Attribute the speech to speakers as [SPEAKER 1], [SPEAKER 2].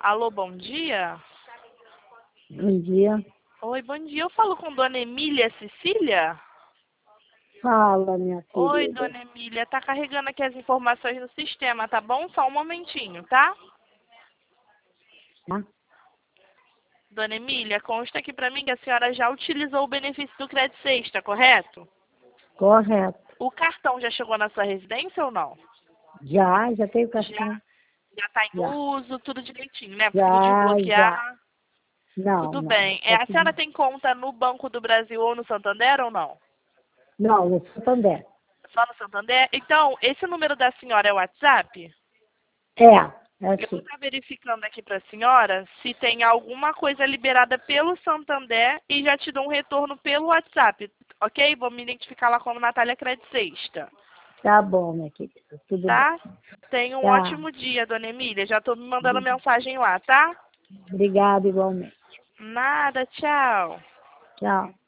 [SPEAKER 1] Alô, bom dia?
[SPEAKER 2] Bom dia.
[SPEAKER 1] Oi, bom dia. Eu falo com Dona Emília Cecília?
[SPEAKER 2] Fala, minha
[SPEAKER 1] Oi,
[SPEAKER 2] querida.
[SPEAKER 1] Dona Emília. Tá carregando aqui as informações no sistema, tá bom? Só um momentinho, tá?
[SPEAKER 2] Tá?
[SPEAKER 1] Dona Emília, consta aqui pra mim que a senhora já utilizou o benefício do Crédito Sexta, correto?
[SPEAKER 2] Correto.
[SPEAKER 1] O cartão já chegou na sua residência ou não?
[SPEAKER 2] Já tenho cartão.
[SPEAKER 1] Já tá em
[SPEAKER 2] Já.
[SPEAKER 1] uso, tudo direitinho, né? Conseguiu
[SPEAKER 2] Já.
[SPEAKER 1] desbloquear.
[SPEAKER 2] Não,
[SPEAKER 1] Tudo
[SPEAKER 2] não.
[SPEAKER 1] bem. A senhora tem conta no Banco do Brasil ou no Santander ou não?
[SPEAKER 2] Não, no Santander.
[SPEAKER 1] Só no Santander? Então, esse número da senhora é o WhatsApp?
[SPEAKER 2] É
[SPEAKER 1] Eu vou
[SPEAKER 2] assim.
[SPEAKER 1] estar verificando aqui para a senhora se tem alguma coisa liberada pelo Santander e já te dou um retorno pelo WhatsApp, ok? Vou me identificar lá como Natália Crédito Sexta,
[SPEAKER 2] Tá bom, minha querida. Tudo bem.
[SPEAKER 1] tá? Tenha um
[SPEAKER 2] Tá.
[SPEAKER 1] ótimo dia, Dona Emília. Já estou me mandando mensagem lá, tá?
[SPEAKER 2] Obrigada igualmente.
[SPEAKER 1] Nada, tchau.
[SPEAKER 2] Tchau.